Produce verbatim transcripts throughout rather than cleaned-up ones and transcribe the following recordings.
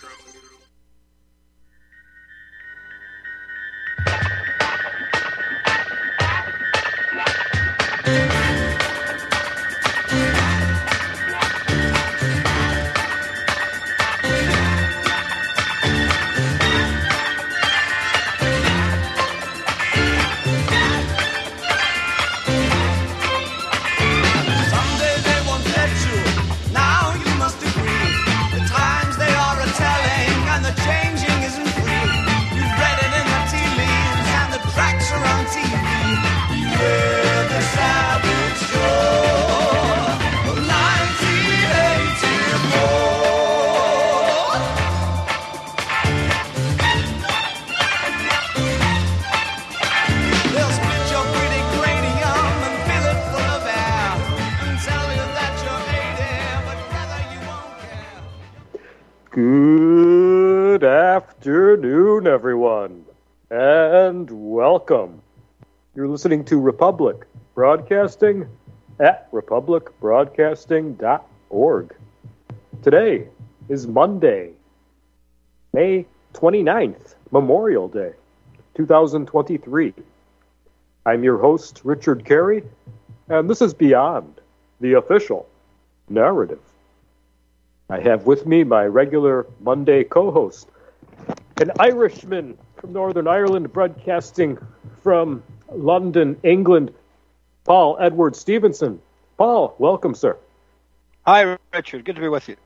Good afternoon, everyone, and welcome. You're listening to Republic Broadcasting at republic broadcasting dot org. Today is Monday, May twenty-ninth, Memorial Day, two thousand twenty-three. I'm your host, Richard Carey, and this is Beyond the Official Narrative. I have with me my regular Monday co-host, an Irishman from Northern Ireland, broadcasting from London, England, Paul Edward Stevenson. Paul, welcome, sir. Hi, Richard. Good to be with you.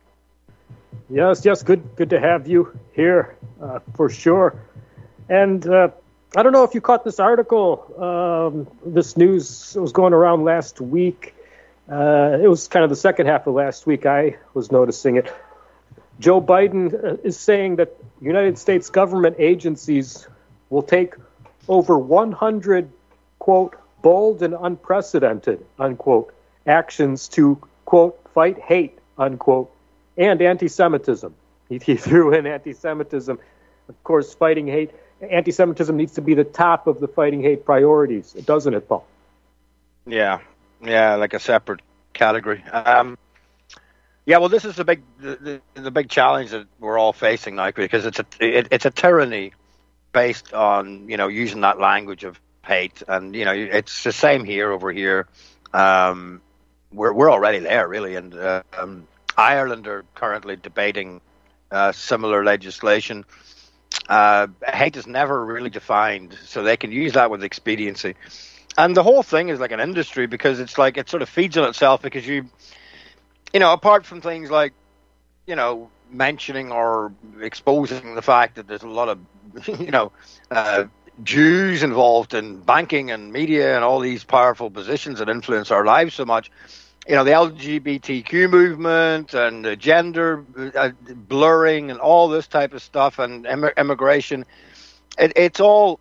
Yes, yes, good good to have you here, uh, for sure. And uh, I don't know if you caught this article, um, this news was going around last week. Uh, it was kind of the second half of last week I was noticing it. Joe Biden is saying that United States government agencies will take over one hundred, quote, bold and unprecedented, unquote, actions to, quote, fight hate, unquote, and anti-Semitism. He, he threw in anti-Semitism. Of course, fighting hate, anti-Semitism needs to be the top of the fighting hate priorities, doesn't it, Paul? Yeah. Yeah, like a separate category. Um, yeah, well, this is the big the, the, the big challenge that we're all facing now, because it's a it, it's a tyranny based on, you know, using that language of hate, and you know it's the same here over here. Um, we're we're already there, really, and uh, um, Ireland are currently debating uh, similar legislation. Uh, hate is never really defined, so they can use that with expediency. And the whole thing is like an industry, because it's like it sort of feeds on itself, because you, you know, apart from things like, you know, mentioning or exposing the fact that there's a lot of, you know, uh, Jews involved in banking and media and all these powerful positions that influence our lives so much, you know, the L G B T Q movement and the gender uh, blurring and all this type of stuff, and em- immigration, it, it's all...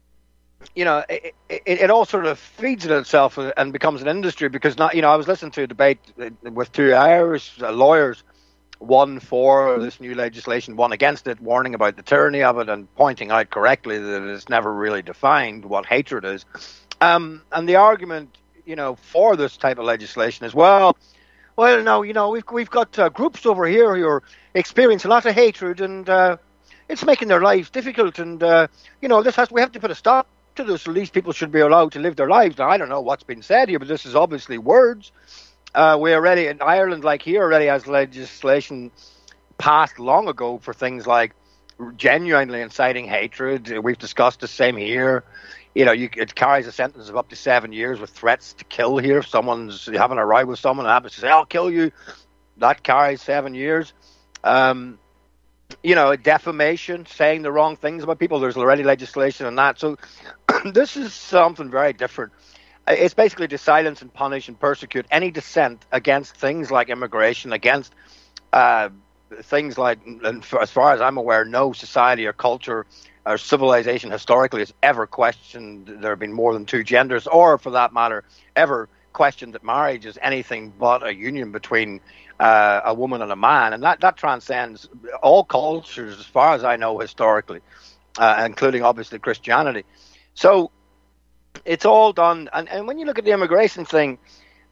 You know, it, it, it all sort of feeds in itself and becomes an industry, because not, you know, I was listening to a debate with two Irish lawyers, one for this new legislation, one against it, warning about the tyranny of it and pointing out correctly that it's never really defined what hatred is. Um, and the argument, you know, for this type of legislation is, well, well, no, you know, we've we've got uh, groups over here who are experiencing a lot of hatred, and uh, it's making their lives difficult, and uh, you know, this has we have to put a stop to this. At least people should be allowed to live their lives. Now, I don't know what's been said here, but this is obviously words. Uh, we already, in Ireland, like here, already has legislation passed long ago for things like genuinely inciting hatred. We've discussed the same here. You know, you, it carries a sentence of up to seven years with threats to kill here. If someone's having a row with someone and happens to say, I'll kill you, that carries seven years. Um, you know, defamation, saying the wrong things about people, there's already legislation on that. So this is something very different. It's basically to silence and punish and persecute any dissent against things like immigration, against uh, things like, and for, as far as I'm aware, no society or culture or civilization historically has ever questioned there have been more than two genders, or for that matter, ever questioned that marriage is anything but a union between uh, a woman and a man. And that, that transcends all cultures, as far as I know, historically, uh, including obviously Christianity. So it's all done. And, and when you look at the immigration thing,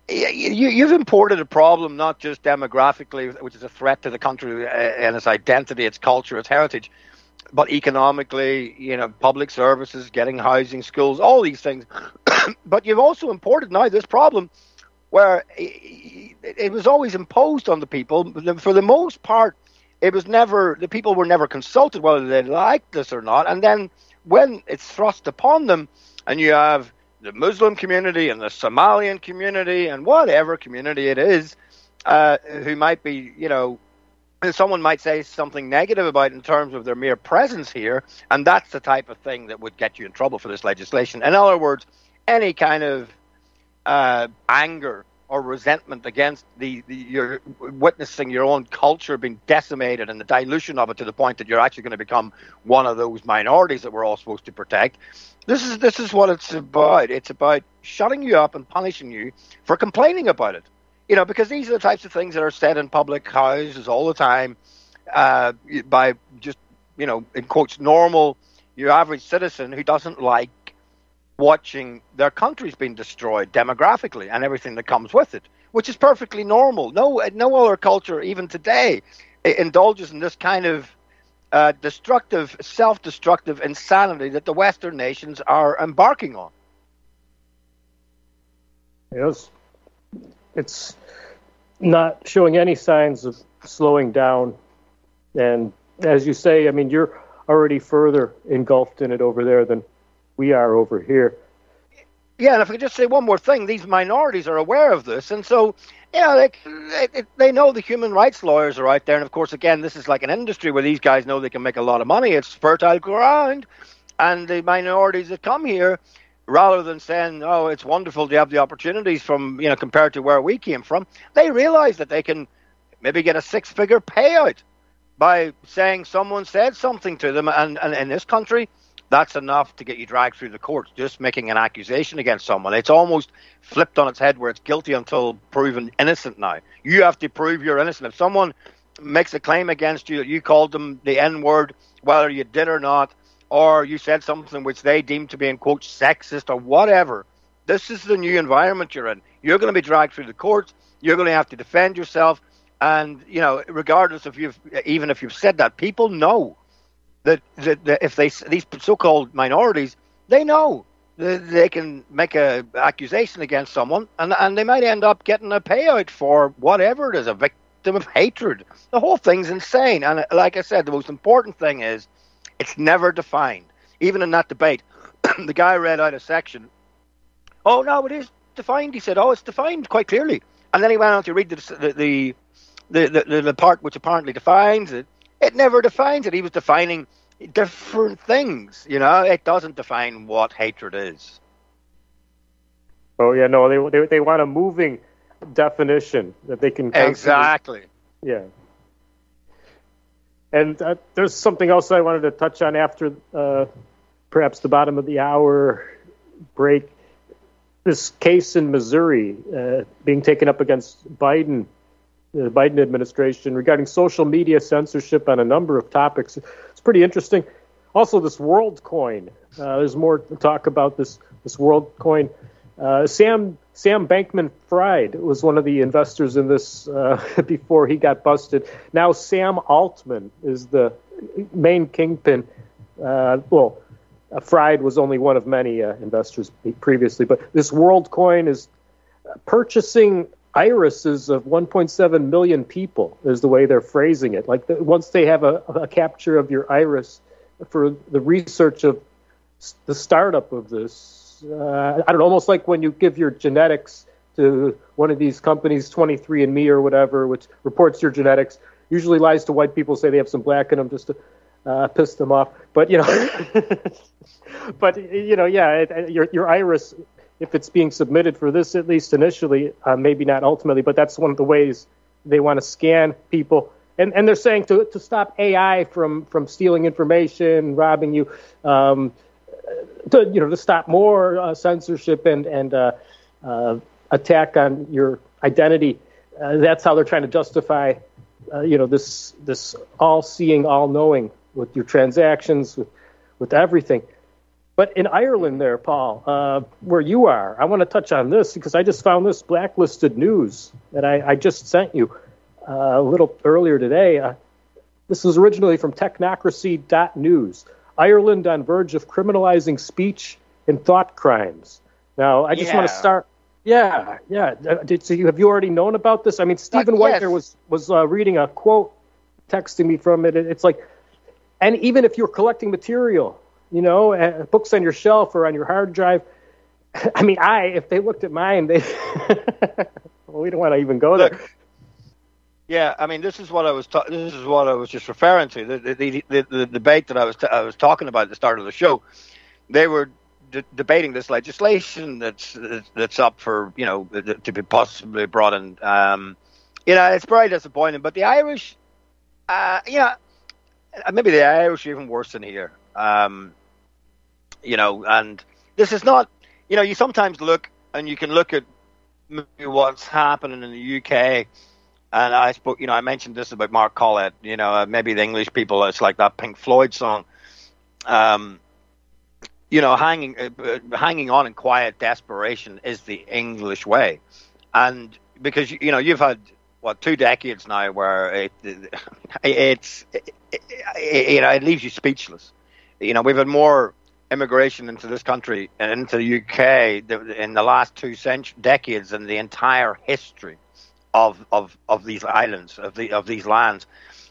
you, you've imported a problem not just demographically, which is a threat to the country and its identity, its culture, its heritage, but economically, you know, public services, getting housing, schools, all these things. But you've also imported now this problem where it was always imposed on the people. For the most part, it was never, the people were never consulted whether they liked this or not. And then when it's thrust upon them, and you have the Muslim community and the Somalian community and whatever community it is, uh, who might be, you know, someone might say something negative about in terms of their mere presence here, and that's the type of thing that would get you in trouble for this legislation. In other words, any kind of uh, anger or resentment against the, the you're witnessing your own culture being decimated and the dilution of it to the point that you're actually going to become one of those minorities that we're all supposed to protect. This is this is what it's about. It's about shutting you up and punishing you for complaining about it. You know, because these are the types of things that are said in public houses all the time uh, by just, you know, in quotes, normal, your average citizen who doesn't like watching their countries being destroyed demographically and everything that comes with it, which is perfectly normal. No, no other culture, even today, indulges in this kind of uh, destructive, self-destructive insanity that the Western nations are embarking on. Yes. It's not showing any signs of slowing down. And as you say, I mean, you're already further engulfed in it over there than we are over here. Yeah, and if I could just say one more thing, these minorities are aware of this. And so, you know, they, they, they know the human rights lawyers are out there. And, of course, again, this is like an industry where these guys know they can make a lot of money. It's fertile ground. And the minorities that come here, rather than saying, oh, it's wonderful to have the opportunities from, you know, compared to where we came from, they realize that they can maybe get a six-figure payout by saying someone said something to them. And, and in this country, that's enough to get you dragged through the courts, just making an accusation against someone. It's almost flipped on its head where it's guilty until proven innocent now. You have to prove you're innocent. If someone makes a claim against you that you called them the N-word, whether you did or not, or you said something which they deem to be, in quotes, sexist or whatever, this is the new environment you're in. You're going to be dragged through the courts. You're going to have to defend yourself. And, you know, regardless if you've, even if you've said that, people know that, that, that if they, these so-called minorities, they know that they can make an accusation against someone and, and they might end up getting a payout for whatever it is, a victim of hatred. The whole thing's insane. And like I said, the most important thing is, it's never defined. Even in that debate, the guy read out a section. Oh, no, it is defined. He said, oh, it's defined quite clearly. And then he went on to read the the the, the, the, the part which apparently defines it. It never defines it. He was defining different things. You know, it doesn't define what hatred is. Oh, yeah, no, they they, they want a moving definition that they can... Exactly. Yeah. And uh, there's something else I wanted to touch on after uh, perhaps the bottom of the hour break. This case in Missouri uh, being taken up against Biden, the Biden administration, regarding social media censorship on a number of topics. It's pretty interesting. Also, this WorldCoin. Uh, there's more to talk about this, this WorldCoin. Uh, Sam Sam Bankman-Fried was one of the investors in this uh, before he got busted. Now Sam Altman is the main kingpin. Uh, well, uh, Fried was only one of many uh, investors previously, but this WorldCoin is purchasing irises of one point seven million people, is the way they're phrasing it. Like the, once they have a, a capture of your iris for the research of the startup of this, Uh, I don't know, almost like when you give your genetics to one of these companies, twenty-three and me or whatever, which reports your genetics, usually lies to white people, say they have some black in them just to uh, piss them off. But, you know, but, you know, yeah, it, your, your iris, if it's being submitted for this, at least initially, uh, maybe not ultimately, but that's one of the ways they want to scan people. And and they're saying to to stop A I from, from stealing information, robbing you, um, to, you know, to stop more uh, censorship and and uh, uh, attack on your identity. Uh, that's how they're trying to justify, uh, you know, this this all-seeing, all-knowing with your transactions, with with everything. But in Ireland there, Paul, uh, where you are, I want to touch on this because I just found this blacklisted news that I, I just sent you uh, a little earlier today. Uh, this was originally from technocracy dot news. Ireland on verge of criminalizing speech and thought crimes. Now, I just yeah. want to start. Yeah, yeah. Uh, Did, so you, have you already known about this? I mean, Stephen uh, White yes. there was, was uh, reading a quote, texting me from it. It's like, and even if you're collecting material, you know, uh, books on your shelf or on your hard drive. I mean, I, if they looked at mine, they, well, we don't want to even go Look, there. Yeah, I mean, this is what I was. Ta- this is what I was just referring to. The the, the, the debate that I was t- I was talking about at the start of the show. They were d- debating this legislation that's that's up for you know to be possibly brought in. Um, you know, it's very disappointing. But the Irish, uh, you know, maybe the Irish are even worse than here. Um, you know, and this is not. You know, you sometimes look and you can look at what's happening in the U K. And I spoke, you know, I mentioned this about Mark Collett. You know, uh, maybe the English people, it's like that Pink Floyd song. Um, you know, hanging, uh, hanging on in quiet desperation is the English way, and because you know you've had what two decades now where it, it it's it, it, you know it leaves you speechless. You know, we've had more immigration into this country and into the U K in the last two centuries, decades than the entire history Of, of of these islands, of the of these lands.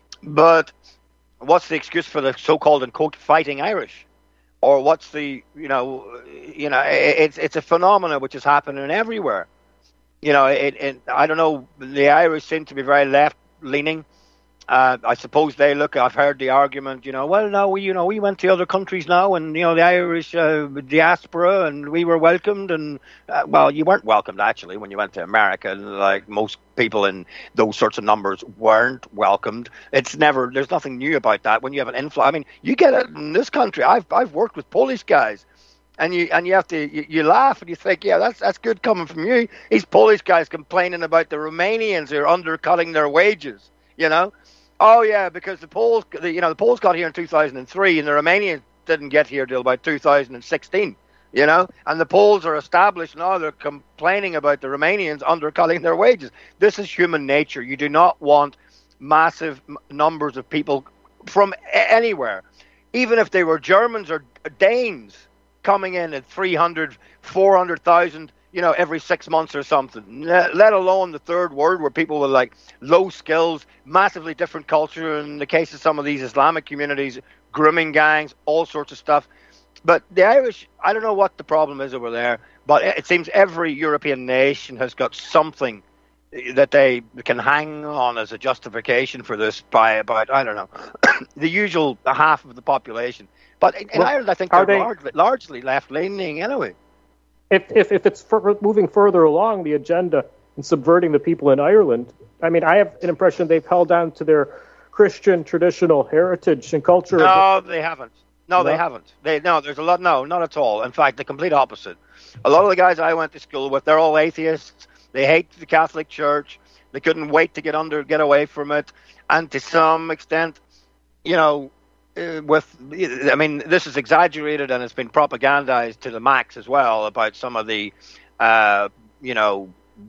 But what's the excuse for the so-called and quote fighting Irish? Or what's the you know you know it, it's it's a phenomenon which is happening everywhere. You know, it, it I don't know. The Irish seem to be very left-leaning. Uh, I suppose they look. I've heard the argument. You know, well, no, we you know we went to other countries now, and you know the Irish uh, diaspora, and we were welcomed. And uh, well, you weren't welcomed actually when you went to America. And like most people in those sorts of numbers weren't welcomed. It's never. There's nothing new about that. When you have an influx, I mean, you get it in this country. I've I've worked with Polish guys. And you and you have to you, you laugh and you think, yeah, that's that's good coming from you. These Polish guys complaining about the Romanians who are undercutting their wages. You know, oh yeah, because the Poles, the, you know, the Poles got here in two thousand three, and the Romanians didn't get here till about two thousand sixteen. You know, and the Poles are established now. They're complaining about the Romanians undercutting their wages. This is human nature. You do not want massive numbers of people from anywhere, even if they were Germans or Danes, coming in at three hundred, four hundred thousand, you know, every six months or something, let alone the third world where people with like low skills, massively different culture, in the case of some of these Islamic communities, grooming gangs, all sorts of stuff. But the Irish, I don't know what the problem is over there, but it seems every European nation has got something that they can hang on as a justification for this by about, I don't know, the usual half of the population. But in, in well, Ireland, I think they're they, largely, largely left-leaning anyway. If, if if it's for moving further along the agenda and subverting the people in Ireland, I mean, I have an impression they've held on to their Christian traditional heritage and culture. No, they haven't. No, no, they haven't. They no, there's a lot. No, not at all. In fact, the complete opposite. A lot of the guys I went to school with, they're all atheists. They hate the Catholic Church. They couldn't wait to get under, get away from it, and to some extent, you know. Uh, with, I mean, this is exaggerated and it's been propagandized to the max as well about some of the, uh, you know,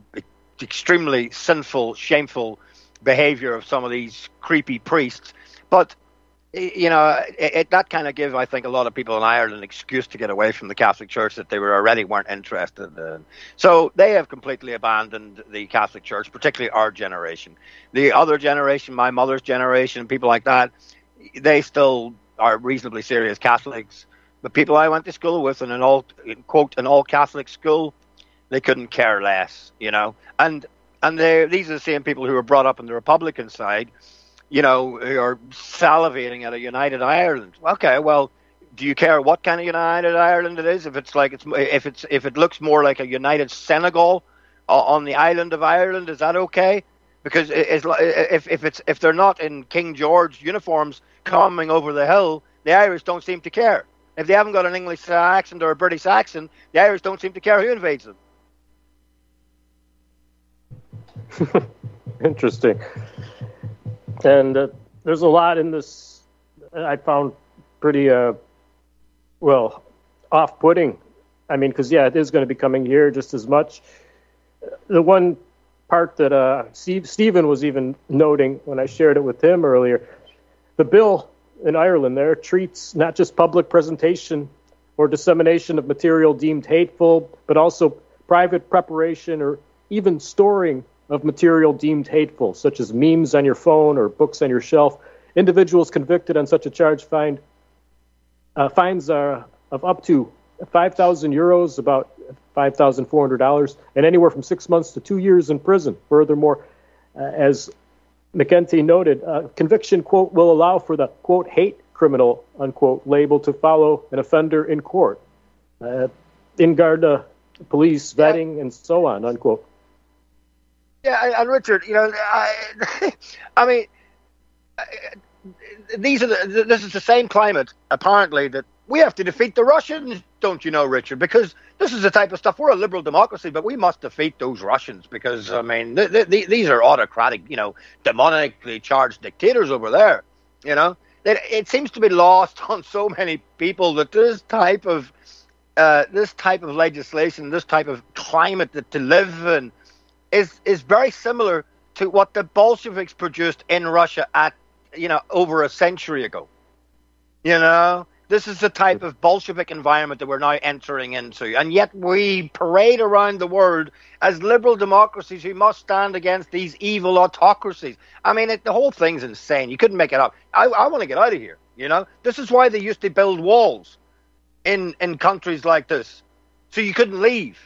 extremely sinful, shameful behavior of some of these creepy priests. But, you know, it, it, that kind of gives, I think, a lot of people in Ireland an excuse to get away from the Catholic Church that they were already weren't interested in. So they have completely abandoned the Catholic Church, particularly our generation. The other generation, my mother's generation, people like that, they still are reasonably serious Catholics. The people I went to school with in an all, quote, an all Catholic school, they couldn't care less, you know. And and they these are the same people who were brought up on the Republican side, you know, who are salivating at a united Ireland. Okay, well, do you care what kind of united Ireland it is? If it's like it's if it's if it looks more like a united Senegal on the island of Ireland, is that okay? Because if if it's if they're not in King George uniforms coming over the hill, the Irish don't seem to care. If they haven't got an English accent or a British accent, the Irish don't seem to care who invades them. Interesting. And uh, there's a lot in this I found pretty, uh, well, off-putting. I mean, because, yeah, it is going to be coming here just as much. The one part that uh, Steve, Stephen was even noting when I shared it with him earlier, the bill in Ireland there treats not just public presentation or dissemination of material deemed hateful, but also private preparation or even storing of material deemed hateful, such as memes on your phone or books on your shelf. Individuals convicted on such a charge find uh, fines uh, of up to five thousand euros, about five thousand four hundred dollars, and anywhere from six months to two years in prison. Furthermore, uh, as McEntee noted, uh, conviction, quote, will allow for the, quote, hate criminal, unquote, label to follow an offender in court. Uh, in Garda police vetting yeah. and so on, unquote. Yeah, and Richard, you know, I, I mean, these are the, this is the same climate, apparently, that we have to defeat the Russians, don't you know, Richard? Because this is the type of stuff. We're a liberal democracy, but we must defeat those Russians because, I mean, th- th- these are autocratic, you know, demonically charged dictators over there, you know? It, it seems to be lost on so many people that this type of uh, this type of legislation, this type of climate that to live in is is very similar to what the Bolsheviks produced in Russia at, you know, over a century ago, you know? This is the type of Bolshevik environment that we're now entering into. And yet we parade around the world as liberal democracies who must stand against these evil autocracies. I mean, it, the whole thing's insane. You couldn't make it up. I, I want to get out of here, you know? This is why they used to build walls in, in countries like this. So you couldn't leave.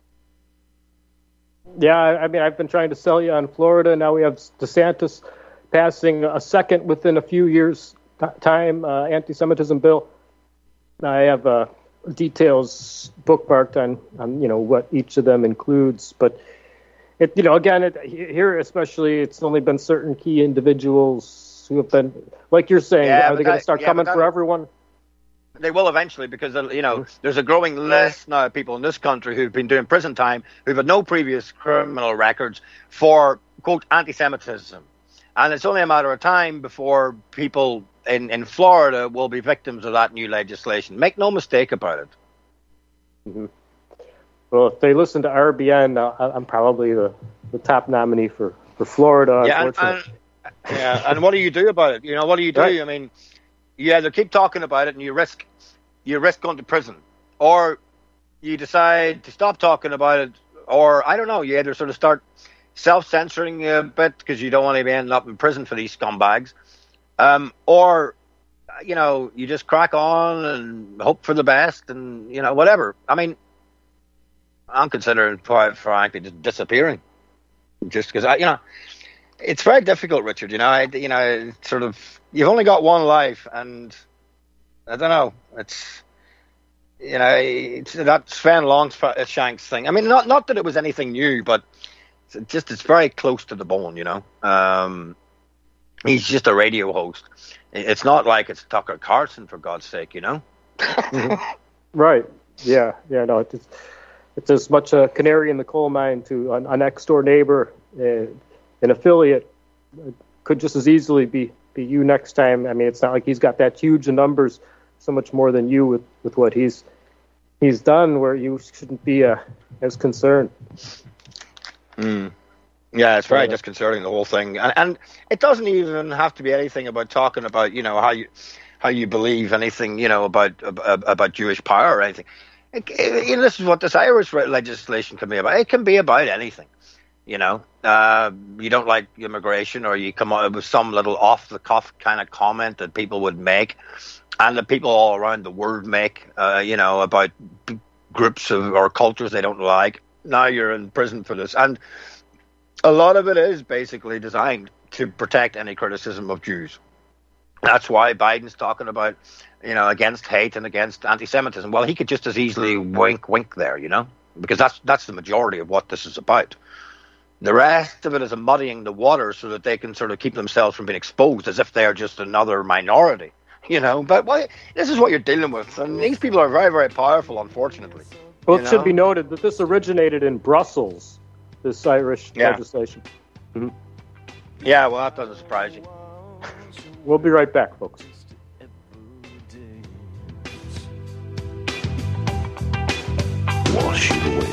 Yeah, I mean, I've been trying to sell you on Florida. Now we have DeSantis passing a second within a few years' time uh, anti-Semitism bill. I have uh, details bookmarked on, on, you know, what each of them includes. But, it, you know, again, it, here especially, it's only been certain key individuals who have been, like you're saying, yeah, are they going to start yeah, coming that, for everyone? They will eventually because, you know, there's a growing list now of people in this country who've been doing prison time, who've had no previous criminal records for, quote, anti-Semitism. And it's only a matter of time before people in, in Florida will be victims of that new legislation. Make no mistake about it. Mm-hmm. Well, if they listen to R B N, uh, I'm probably the, the top nominee for, for Florida, yeah, unfortunately. And, and, yeah, and what do you do about it? You know, what do you do? Right. I mean, you either keep talking about it and you risk you risk going to prison, or you decide to stop talking about it, or, I don't know, you either sort of start self-censoring a bit because you don't want to be ending up in prison for these scumbags, um, or, you know, you just crack on and hope for the best and, you know, whatever. I mean, I'm considering, quite frankly, just disappearing. Just because, I, you know, it's very difficult, Richard. You know, I, you know, it's sort of, you've only got one life, and I don't know. It's, you know, it's that Sven Longshanks thing. I mean, not not that it was anything new, but it's just it's very close to the bone. You know, um, he's just a radio host. It's not like it's Tucker Carlson, for God's sake. You know. Right. Yeah. Yeah. No. It's it's as much a canary in the coal mine to an, a next door neighbor, uh, an affiliate. It could just as easily be. be you next time. I mean, it's not like he's got that huge in numbers, so much more than you with, with what he's he's done, where you shouldn't be uh, as concerned. Mm. Yeah, it's very yeah. disconcerting, the whole thing. And, and it doesn't even have to be anything about talking about, you know, how you how you believe anything, you know, about about, about Jewish power or anything. It, it, you know, this is what this Irish legislation can be about. It can be about anything. You know, uh, you don't like immigration, or you come out with some little off-the-cuff kind of comment that people would make, and that people all around the world make, uh, you know, about b- groups of or cultures they don't like. Now you're in prison for this. And a lot of it is basically designed to protect any criticism of Jews. That's why Biden's talking about, you know, against hate and against anti-Semitism. Well, he could just as easily wink, wink there, you know, because that's that's the majority of what this is about. The rest of it is a muddying the water so that they can sort of keep themselves from being exposed as if they're just another minority, you know. But why, this is what you're dealing with. And these people are very, very powerful, unfortunately. Well, it know? should be noted that this originated in Brussels, this Irish yeah. legislation. Mm-hmm. Yeah, well, that doesn't surprise you. We'll be right back, folks. wash it away.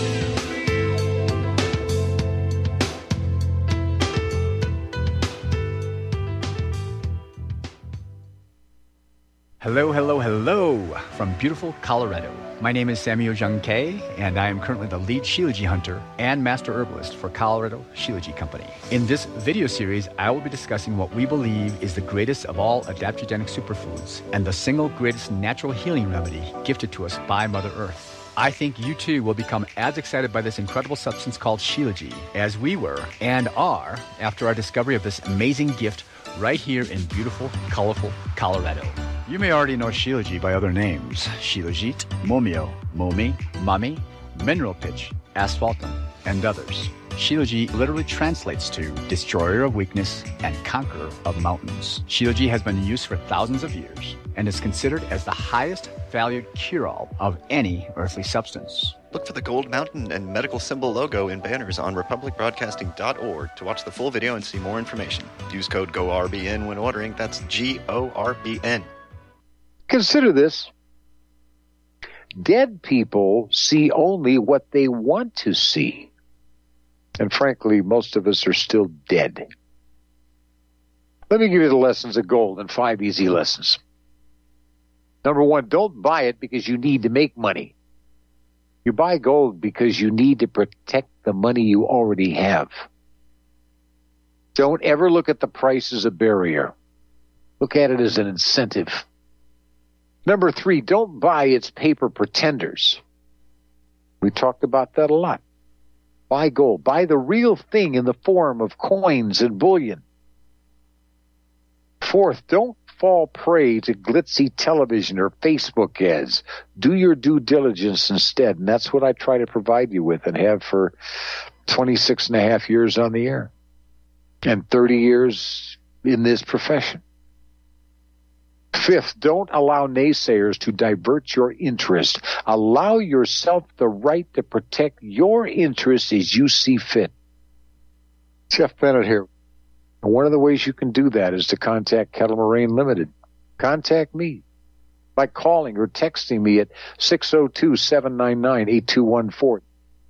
Hello, hello, hello from beautiful Colorado. My name is Samuel Jung Kay, and I am currently the lead Shilajit hunter and master herbalist for Colorado Shilajit Company. In this video series, I will be discussing what we believe is the greatest of all adaptogenic superfoods and the single greatest natural healing remedy gifted to us by Mother Earth. I think you too will become as excited by this incredible substance called Shilajit as we were and are after our discovery of this amazing gift right here in beautiful, colorful Colorado. You may already know Shilajit by other names: Shilajit, Momio, Momi, Mami, Mineral Pitch, Asphaltum, and others. Shilajit literally translates to destroyer of weakness and conqueror of mountains. Shilajit has been in use for thousands of years and is considered as the highest valued cure-all of any earthly substance. Look for the Gold Mountain and medical symbol logo in banners on republic broadcasting dot org to watch the full video and see more information. Use code G O R B N when ordering. That's G O R B N. Consider this. Dead people see only what they want to see. And frankly, most of us are still dead. Let me give you the lessons of gold in five easy lessons. Number one, don't buy it because you need to make money. You buy gold because you need to protect the money you already have. Don't ever look at the price as a barrier. Look at it as an incentive. Number three, don't buy its paper pretenders. We talked about that a lot. Buy gold. Buy the real thing in the form of coins and bullion. Fourth, don't fall prey to glitzy television or Facebook ads. Do your due diligence instead, and that's what I try to provide you with and have for twenty-six and a half years on the air and thirty years in this profession. Fifth, don't allow naysayers to divert your interest. Allow yourself the right to protect your interests as you see fit. Jeff Bennett here. One of the ways you can do that is to contact Kettle Moraine Limited. Contact me by calling or texting me at six oh two, seven nine nine, eight two one four.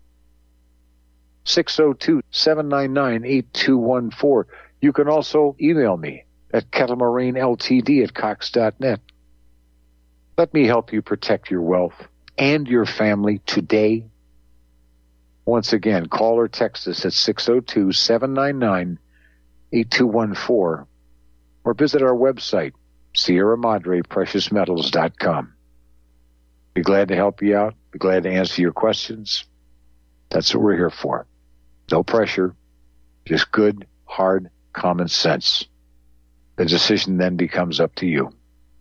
six oh two, seven nine nine, eight two one four. You can also email me at Kettle Moraine L T D at cox dot net. Let me help you protect your wealth and your family today. Once again, call or text us at six oh two, seven nine nine, eight two one four or visit our website, Sierra Madre Precious Metals dot com. Be glad to help you out. Be glad to answer your questions. That's what we're here for. No pressure, just good, hard, common sense. The decision then becomes up to you.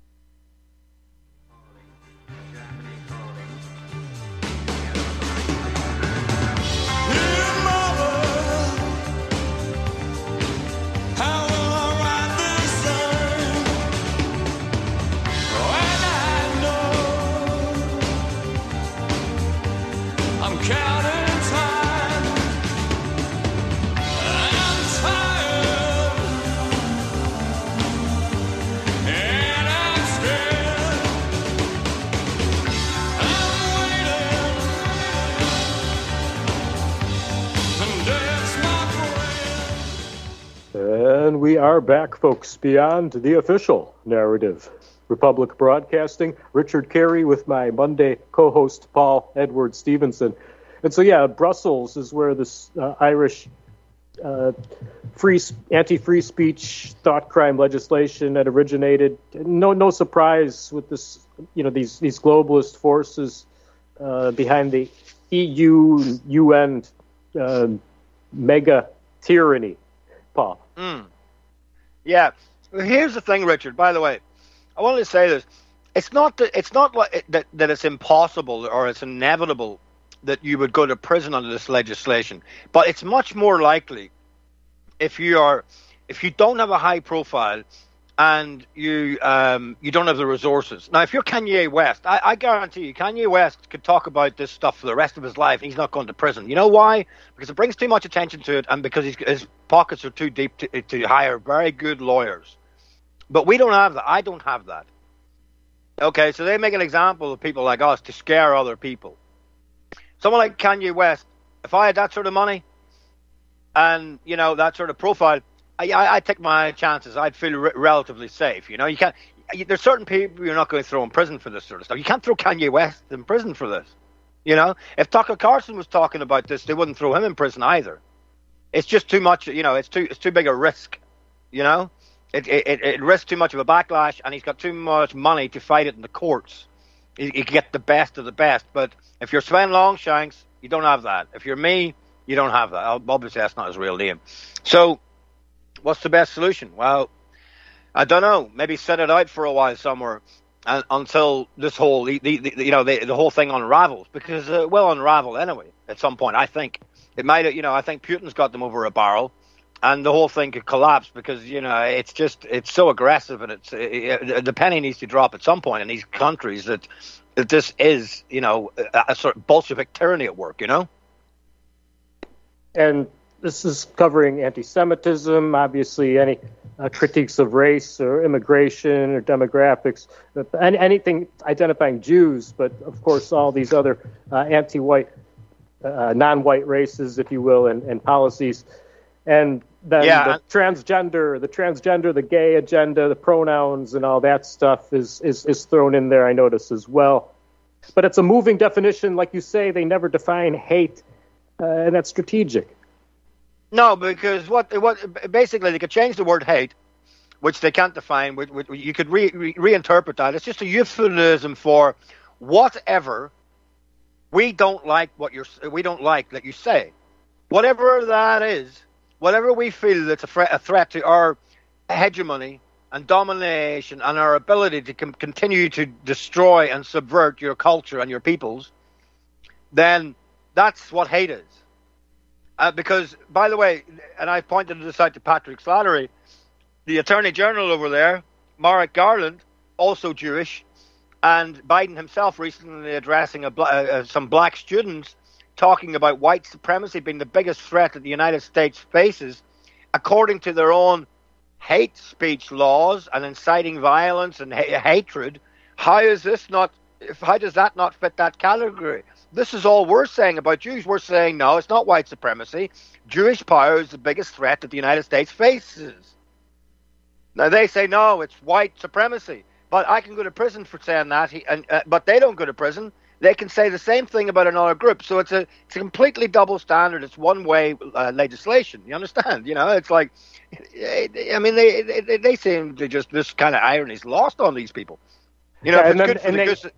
And we are back, folks, beyond the official narrative. Republic Broadcasting, Richard Carey with my Monday co-host, Paul Edward Stevenson. And so, yeah, Brussels is where this uh, Irish uh, free anti-free speech thought crime legislation that originated. No, no surprise with this, you know, these these globalist forces uh, behind the E U U N uh, mega tyranny. Paul. Mm. Yeah. Here's the thing, Richard. By the way, I wanted to say this. It's not that it's not like that that it's impossible or it's inevitable that you would go to prison under this legislation, but it's much more likely if you are if you don't have a high profile and you um, you don't have the resources. Now, if you're Kanye West, I, I guarantee you, Kanye West could talk about this stuff for the rest of his life. And he's not going to prison. You know why? Because it brings too much attention to it, and because he's, his pockets are too deep to, to hire very good lawyers. But we don't have that. I don't have that. Okay, so they make an example of people like us to scare other people. someone like Kanye West, if I had that sort of money and, you know, that sort of profile, I, I, I'd take my chances. I'd feel re- relatively safe. You know, you can't, you, there's certain people you're not going to throw in prison for this sort of stuff. You can't throw Kanye West in prison for this. You know, if Tucker Carlson was talking about this, they wouldn't throw him in prison either. It's just too much, you know, it's too, it's too big a risk, you know, it, it, it risks too much of a backlash, and he's got too much money to fight it in the courts. You, you get the best of the best. But if you're Sven Longshanks, you don't have that. If you're me, you don't have that. Obviously, that's not his real name. So what's the best solution? Well, I don't know. Maybe set it out for a while somewhere and, until this whole, the, the, the, you know, the, the whole thing unravels, because uh, it will unravel anyway at some point, I think. It might, you know, I think Putin's got them over a barrel, and the whole thing could collapse because, you know, it's just, it's so aggressive, and it's, it, the penny needs to drop at some point in these countries that, that this is, you know, a, a sort of Bolshevik tyranny at work, you know? And this is covering anti-Semitism, obviously any uh, critiques of race or immigration or demographics, any, anything identifying Jews, but of course all these other uh, anti-white, uh, non-white races, if you will, and, and policies. And then yeah. the transgender, the transgender, the gay agenda, the pronouns and all that stuff is, is, is thrown in there, I notice, as well. But it's a moving definition. Like you say, they never define hate, uh, and that's strategic. No, because what what basically they could change the word hate, which they can't define. Which, which, you could re, re, reinterpret that. It's just a euphemism for whatever we don't like. What you're we don't like that you say, whatever that is, whatever we feel that's a, threat, a threat to our hegemony and domination and our ability to com- continue to destroy and subvert your culture and your peoples, then that's what hate is. Uh, because, by the way, and I pointed this out to Patrick Slattery, the Attorney General over there, Merrick Garland, also Jewish, and Biden himself recently addressing a, uh, some black students talking about white supremacy being the biggest threat that the United States faces, according to their own hate speech laws and inciting violence and ha- hatred. How is this not? How does that not fit that category? This is all we're saying about Jews. We're saying, no, it's not white supremacy. Jewish power is the biggest threat that the United States faces. Now, they say, no, it's white supremacy. But I can go to prison for saying that, he, and, uh, but they don't go to prison. They can say the same thing about another group. So it's a, it's a completely double standard. It's one-way uh, legislation. You understand? You know, it's like, I mean, they they, they seem to just, this kind of irony is lost on these people. You know, yeah, if and it's then, good for and the they, goose.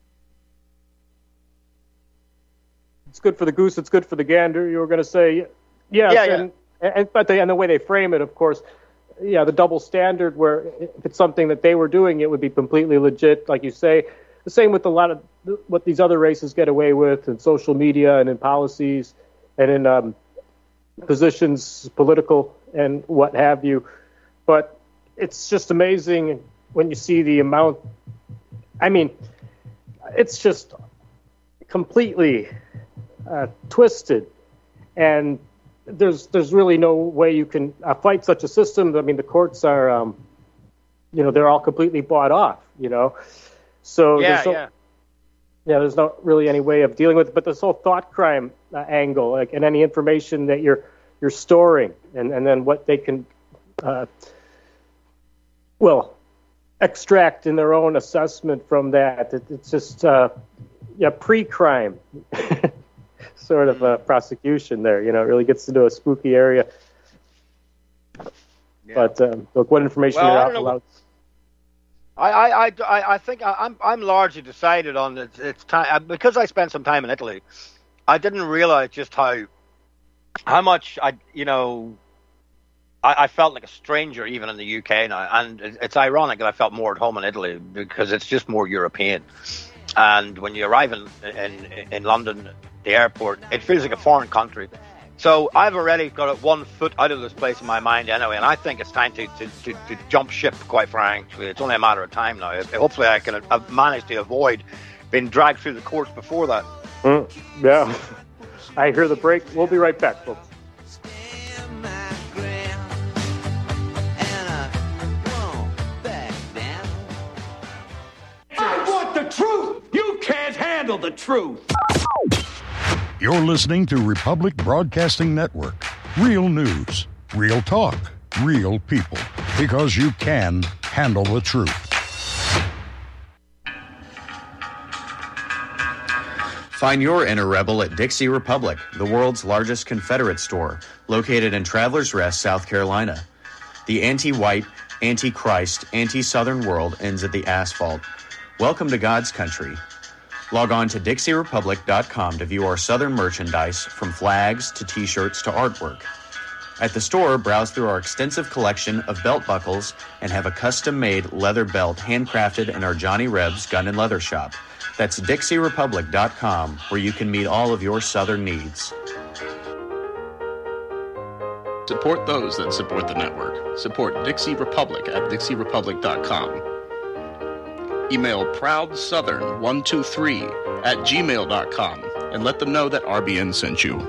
It's good for the goose, it's good for the gander, you were going to say. Yes, yeah, yeah. And, and, but they, and the way they frame it, of course, yeah, the double standard where if it's something that they were doing, it would be completely legit, like you say. The same with a lot of what these other races get away with in social media and in policies and in um, positions, political and what have you. But it's just amazing when you see the amount. I mean, it's just completely uh, twisted, and there's there's really no way you can uh, fight such a system. I mean, the courts are, um, you know, they're all completely bought off, you know. So yeah, there's no, yeah. yeah, there's not really any way of dealing with it. But this whole thought crime uh, angle, like, and any information that you're you're storing, and, and then what they can, uh, well, extract in their own assessment from that. It, it's just, uh, yeah, pre-crime sort of uh, prosecution there. You know, it really gets into a spooky area. Yeah. But um, look, what information well, you're allowed. I, I, I, I think I'm I'm largely decided on it. It's time because I spent some time in Italy. I didn't realize just how how much I you know I, I felt like a stranger even in the U K now, and it's ironic that I felt more at home in Italy because it's just more European. And when you arrive in in, in London, the airport, it feels like a foreign country. So I've already got one foot out of this place in my mind anyway, and I think it's time to, to, to, to jump ship, quite frankly. It's only a matter of time now. Hopefully I can I've managed to avoid being dragged through the courts before that. Mm, yeah. I hear the break. We'll be right back, folks. I want the truth! You can't handle the truth! You're listening to Republic Broadcasting Network. Real news, real talk, real people. Because you can handle the truth. Find your inner rebel at Dixie Republic, the world's largest Confederate store, located in Travelers Rest, South Carolina. The anti-white, anti-Christ, anti-Southern world ends at the asphalt. Welcome to God's country. Log on to Dixie Republic dot com to view our Southern merchandise, from flags to t-shirts to artwork. At the store, browse through our extensive collection of belt buckles and have a custom-made leather belt handcrafted in our Johnny Rebs Gun and Leather Shop. That's Dixie Republic dot com, where you can meet all of your Southern needs. Support those that support the network. Support Dixie Republic at Dixie Republic dot com. Email proud southern one two three at gmail dot com and let them know that R B N sent you.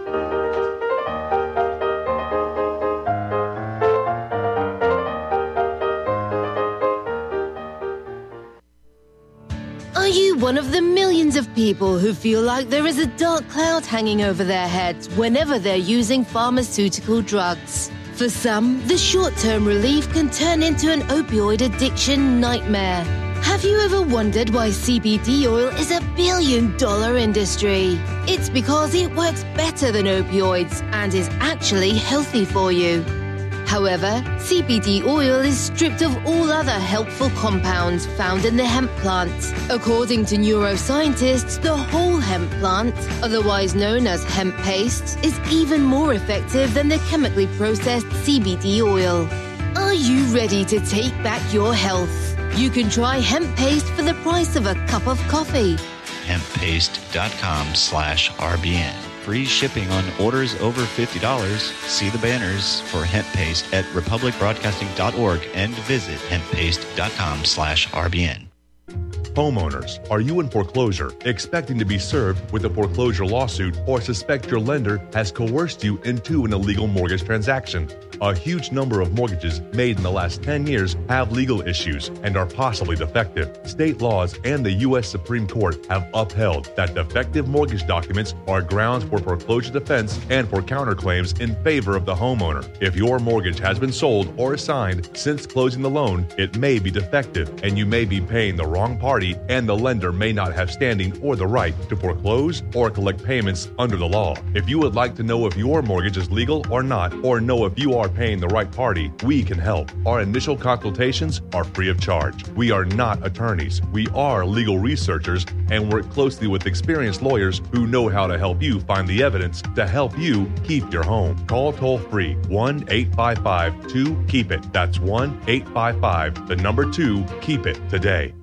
Are you one of the millions of people who feel like there is a dark cloud hanging over their heads whenever they're using pharmaceutical drugs? For some, the short-term relief can turn into an opioid addiction nightmare. Have you ever wondered why C B D oil is a billion-dollar industry? It's because it works better than opioids and is actually healthy for you. However, C B D oil is stripped of all other helpful compounds found in the hemp plant. According to neuroscientists, the whole hemp plant, otherwise known as hemp paste, is even more effective than the chemically processed C B D oil. Are you ready to take back your health? You can try hemp paste for the price of a cup of coffee. hemp paste dot com slash R B N. Free shipping on orders over fifty dollars. See the banners for hemp paste at republic broadcasting dot org and visit hemp paste dot com slash R B N. Homeowners, are you in foreclosure, expecting to be served with a foreclosure lawsuit, or suspect your lender has coerced you into an illegal mortgage transaction? A huge number of mortgages made in the last ten years have legal issues and are possibly defective. State laws and the U S Supreme Court have upheld that defective mortgage documents are grounds for foreclosure defense and for counterclaims in favor of the homeowner. If your mortgage has been sold or assigned since closing the loan, it may be defective and you may be paying the wrong party, and the lender may not have standing or the right to foreclose or collect payments under the law. If you would like to know if your mortgage is legal or not, or know if you are paying the right party, we can help. Our initial consultations are free of charge. We are not attorneys. We are legal researchers and work closely with experienced lawyers who know how to help you find the evidence to help you keep your home. Call toll free one eight five five two keep it. That's one eight five five, the number two, keep it today.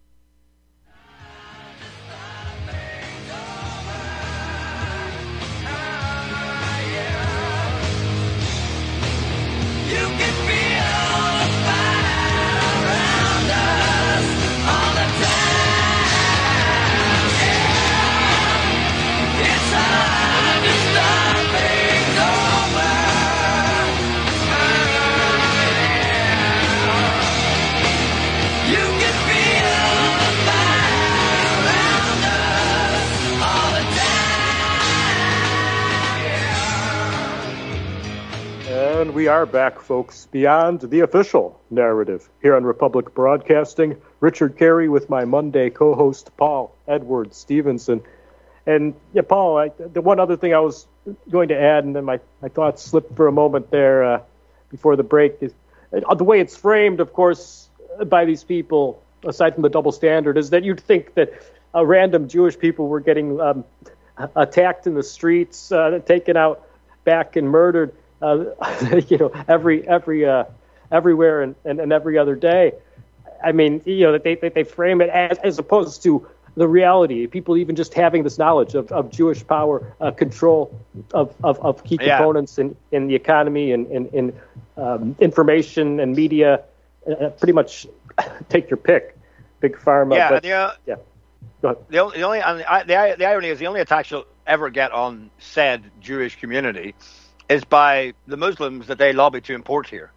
And we are back, folks, beyond the official narrative here on Republic Broadcasting. Richard Carey with my Monday co-host, Paul Edward Stevenson. And, yeah, Paul, I, the one other thing I was going to add, and then my, my thoughts slipped for a moment there uh, before the break, is uh, the way it's framed, of course, by these people, aside from the double standard, is that you'd think that uh, random Jewish people were getting um, attacked in the streets, uh, taken out back and murdered. Uh, you know, every every uh, everywhere and, and, and every other day. I mean, you know, that they, they they frame it as as opposed to the reality. People even just having this knowledge of, of Jewish power, uh, control of, of, of key yeah. components in, in the economy and in, in um, information and media. Uh, pretty much take your pick, big pharma. Yeah, but, the, uh, yeah. Go ahead. The only, the only I, the, the irony is the only attacks you'll ever get on said Jewish community is by the Muslims that they lobby to import here.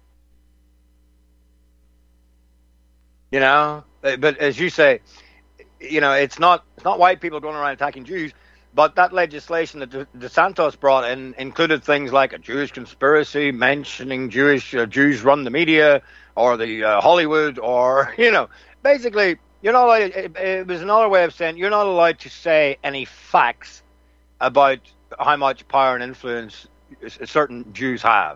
You know, but as you say, you know, it's not it's not white people going around attacking Jews. But that legislation that De- DeSantis brought in included things like a Jewish conspiracy, mentioning Jewish uh, Jews run the media, or the uh, Hollywood, or, you know, basically, you're not allowed, it, it was another way of saying you're not allowed to say any facts about how much power and influence certain Jews have.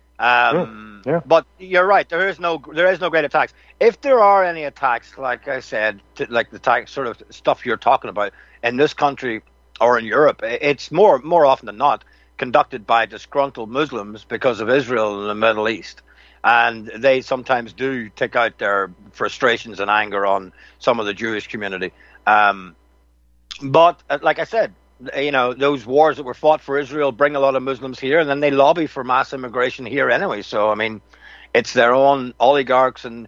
Um, yeah, yeah. But you're right. There is no there is no great attacks. If there are any attacks, like I said, to, like the type, sort of stuff you're talking about in this country or in Europe, it's more more often than not conducted by disgruntled Muslims because of Israel and the Middle East. And they sometimes do take out their frustrations and anger on some of the Jewish community. Um, but, uh, like I said, you know, those wars that were fought for Israel bring a lot of Muslims here, and then they lobby for mass immigration here anyway. So, I mean, it's their own oligarchs and,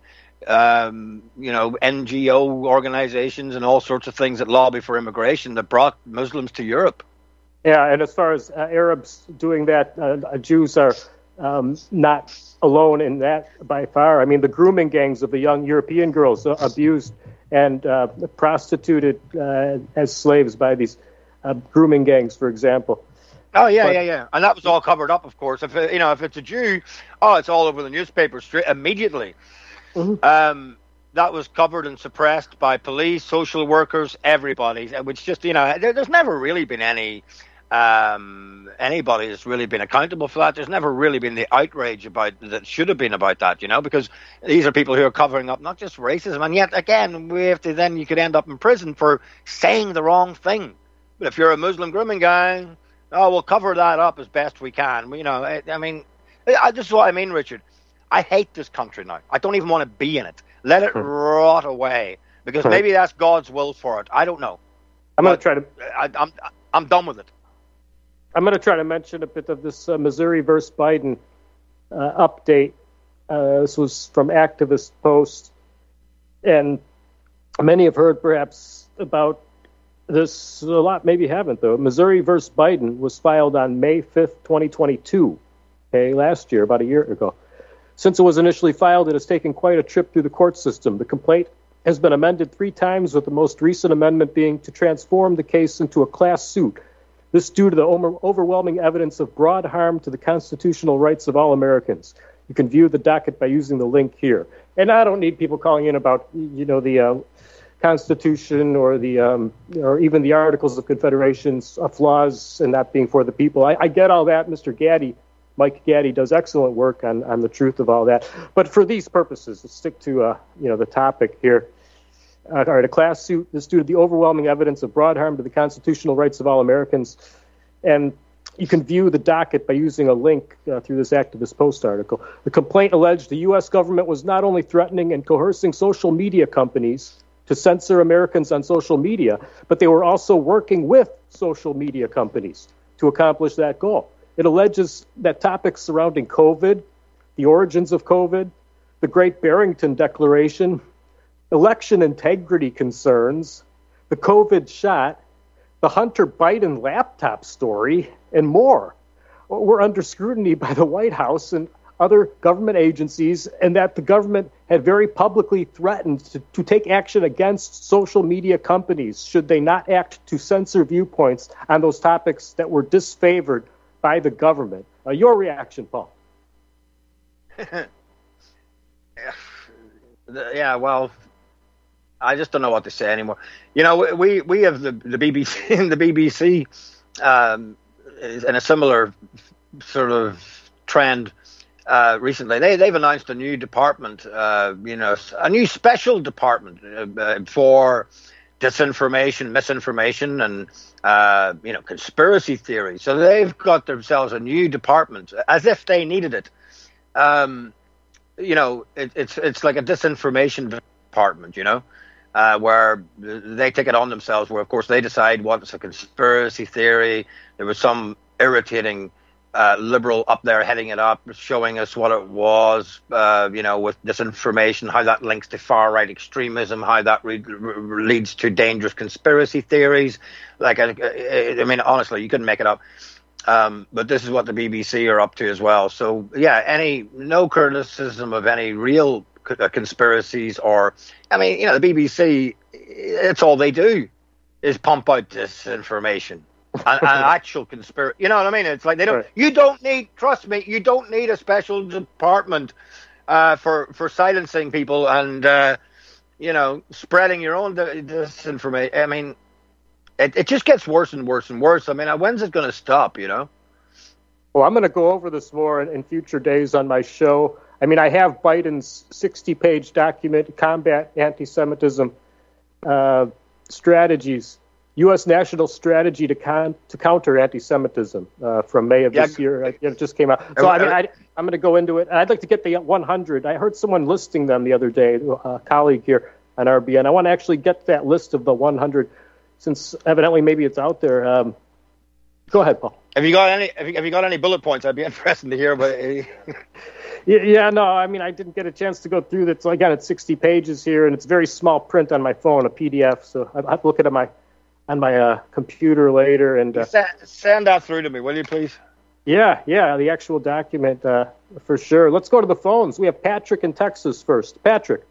um, you know, N G O organizations and all sorts of things that lobby for immigration that brought Muslims to Europe. Yeah, and as far as uh, Arabs doing that, uh, Jews are um, not alone in that by far. I mean, the grooming gangs of the young European girls uh, abused and uh, prostituted uh, as slaves by these uh, grooming gangs, for example. Oh yeah, but, yeah, yeah, and that was all covered up, of course. If it, you know, if it's a Jew, oh, it's all over the newspaper straight immediately. Mm-hmm. Um, that was covered and suppressed by police, social workers, everybody. Which just, you know, there, there's never really been any. Um, anybody that's really been accountable for that. There's never really been the outrage about that should have been about that, you know, because these are people who are covering up not just racism, and yet again we have to then you could end up in prison for saying the wrong thing. But if you're a Muslim grooming gang, oh, we'll cover that up as best we can. You know, I, I mean, I, this is what I mean, Richard. I hate this country now. I don't even want to be in it. Let it rot away, because maybe that's God's will for it. I don't know. I'm going to try to. I, I'm I'm done with it. I'm going to try to mention a bit of this uh, Missouri versus Biden uh, update. Uh, this was from Activist Post, and many have heard perhaps about this. A lot maybe haven't, though. Missouri versus Biden was filed on May fifth, twenty twenty-two, okay, last year, about a year ago. Since it was initially filed, it has taken quite a trip through the court system. The complaint has been amended three times, with the most recent amendment being to transform the case into a class suit. This due to the overwhelming evidence of broad harm to the constitutional rights of all Americans. You can view the docket by using the link here. And I don't need people calling in about, you know, the uh, Constitution or the um, or even the Articles of Confederation's uh, flaws and not being for the people. I, I get all that. Mister Gaddy, Mike Gaddy, does excellent work on, on the truth of all that. But for these purposes, let's stick to uh, you know the topic here. Uh, all right, a class suit is due to the overwhelming evidence of broad harm to the constitutional rights of all Americans. And you can view the docket by using a link uh, through this Activist Post article. The complaint alleged the U S government was not only threatening and coercing social media companies to censor Americans on social media, but they were also working with social media companies to accomplish that goal. It alleges that topics surrounding COVID, the origins of COVID, the Great Barrington Declaration, election integrity concerns, the COVID shot, the Hunter Biden laptop story, and more were under scrutiny by the White House and other government agencies, and that the government had very publicly threatened to, to take action against social media companies should they not act to censor viewpoints on those topics that were disfavored by the government. Uh, your reaction, Paul? Yeah, well, I just don't know what to say anymore. You know, we we have the the B B C and the B B C um, in a similar sort of trend uh, recently. They they've announced a new department, uh, you know, a new special department uh, for disinformation, misinformation, and uh, you know, conspiracy theory. So they've got themselves a new department, as if they needed it. Um, you know, it, it's it's like a disinformation department, you know. Uh, where they take it on themselves, where, of course, they decide what's a conspiracy theory. There was some irritating uh, liberal up there heading it up, showing us what it was, uh, you know, with disinformation, how that links to far-right extremism, how that re- re- leads to dangerous conspiracy theories. Like, I, I mean, honestly, you couldn't make it up. Um, but this is what the B B C are up to as well. So, yeah, any no criticism of any real conspiracies, or I mean, you know, the B B C, it's all they do is pump out disinformation. an, an actual conspiracy. You know what I mean? It's like they don't. Right. You don't need. Trust me. You don't need a special department uh, for for silencing people and uh, you know spreading your own disinformation. I mean, it it just gets worse and worse and worse. I mean, when's it going to stop? You know. Well, I'm going to go over this more in, in future days on my show. I mean, I have Biden's sixty-page document, Combat Anti-Semitism uh, Strategies, U S National Strategy to con- to Counter Anti-Semitism uh, from May of yeah, this year. It just came out. So, I mean, I, I'm going to go into it. I'd like to get the one hundred. I heard someone listing them the other day, a colleague here on R B N. I want to actually get that list of the one hundred, since evidently maybe it's out there. Um, go ahead, Paul. Have you got any? Have you, have you got any bullet points? I'd be interested to hear. But yeah, yeah, no, I mean, I didn't get a chance to go through that. So I got it sixty pages here, and it's very small print on my phone, a P D F. So I have to look at it on my on my uh, computer later. And uh, send, send that through to me, will you, please? Yeah, yeah, the actual document uh, for sure. Let's go to the phones. We have Patrick in Texas first. Patrick.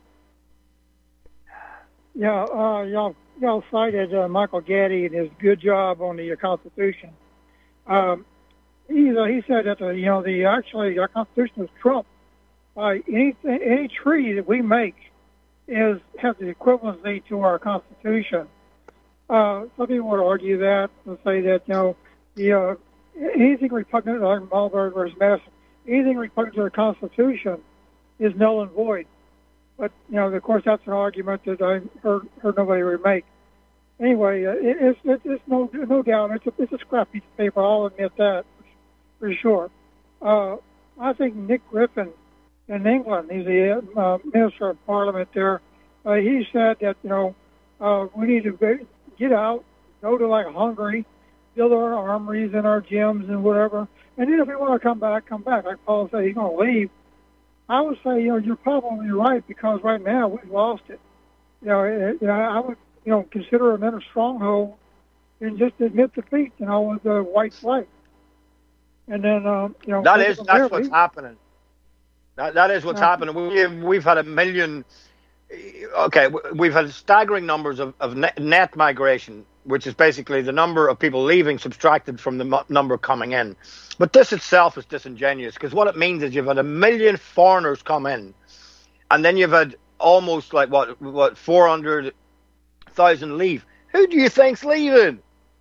Yeah, uh, y'all y'all cited uh, Michael Getty and his good job on the uh, Constitution. Um, he, uh, he said that, uh, you know, the actually our Constitution is trumped by any, any treaty that we make is has the equivalency to our Constitution. Uh, some people would argue that and say that, you know, the, uh, anything repugnant, like Malberg versus Madison, anything repugnant to the Constitution is null and void. But, you know, of course, that's an argument that I heard, heard nobody would make. Anyway, uh, it, it's, it's, it's no no doubt, it's a, it's a scrap piece of paper, I'll admit that, for sure. Uh, I think Nick Griffin in England, he's the uh, Minister of Parliament there, uh, he said that, you know, uh, we need to get out, go to, like, Hungary, build our armories and our gyms and whatever, and then if we want to come back, come back. Like Paul said, he's going to leave. I would say, you know, you're probably right, because right now we've lost it. You know, it, you know I would... you know, consider them in a stronghold and just admit defeat, you know, with the white flag. And then, um, you know... That is, that's what's happening. That, that is what's yeah. happening. We've, we've had a million... Okay, we've had staggering numbers of, of net, net migration, which is basically the number of people leaving subtracted from the m- number coming in. But this itself is disingenuous, because what it means is you've had a million foreigners come in, and then you've had almost like, what, what four hundred thousand leave. Who do you think's leaving?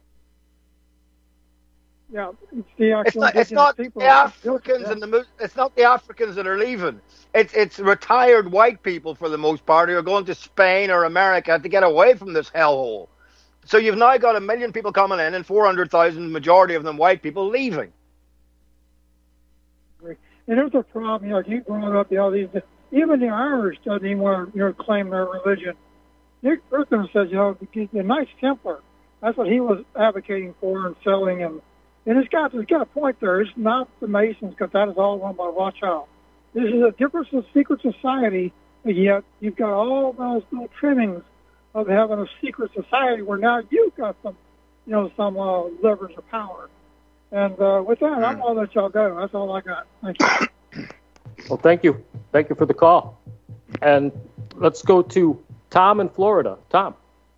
Yeah, it's the it's not, it's not the Africans yeah. and the it's not the Africans that are leaving. It's it's retired white people for the most part who are going to Spain or America to get away from this hellhole. So you've now got a million people coming in and four hundred thousand, majority of them white people, leaving. And there's a problem, you know, you brought up, you know, these, even the Irish doesn't even want to, you know, claim their religion. Nick Griffin says, you know, the Knights Templar, that's what he was advocating for and selling. And, and it's got, it's got a point there. It's not the Masons, because that is all run by Rothschild. This is a different secret society, but yet you've got all those little trimmings of having a secret society where now you've got some, you know, some uh, leverage of power. And uh, with that, I'm going to let y'all go. That's all I got. Thank you. Well, thank you. Thank you for the call. And let's go to Tom in Florida. Tom.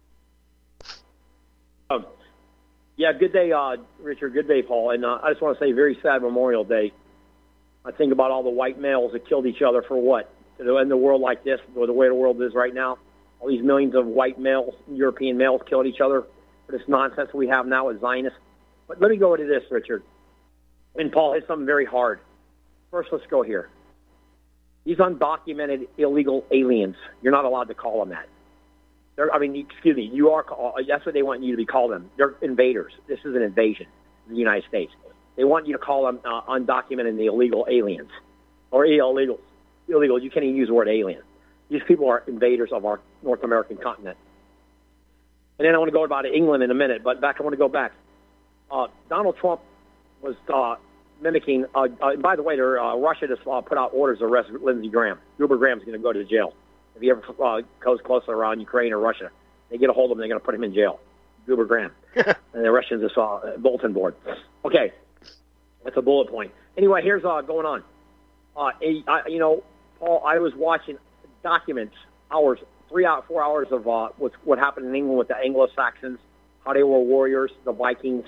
Um, yeah, good day, uh, Richard. Good day, Paul. And uh, I just want to say very sad Memorial Day. I think about all the white males that killed each other for what? To end the world like this, or the way the world is right now. All these millions of white males, European males, killed each other for this nonsense we have now as Zionists. But let me go into this, Richard. And Paul hit something very hard. First, let's go here. These undocumented illegal aliens, you're not allowed to call them that. They're, I mean, excuse me, you are. That's what they want you to be called them. They're invaders. This is an invasion of the United States. They want you to call them uh, undocumented and the illegal aliens, or illegals. Illegal. You can't even use the word alien. These people are invaders of our North American continent. And then I want to go about England in a minute, but back I want to go back. Uh, Donald Trump was uh, mimicking. Uh, uh, by the way, there, uh, Russia just uh, put out orders to arrest Lindsey Graham. Gruber Graham's going to go to jail. If he ever uh, goes closer around Ukraine or Russia, they get a hold of him, they're going to put him in jail. Gruber Graham. And the Russians just saw a bulletin board. Okay, that's a bullet point. Anyway, here's uh, going on. Uh, a, I, you know, Paul, I was watching documents, hours, three out, four hours of uh, what what happened in England with the Anglo-Saxons, how they were warriors, the Vikings,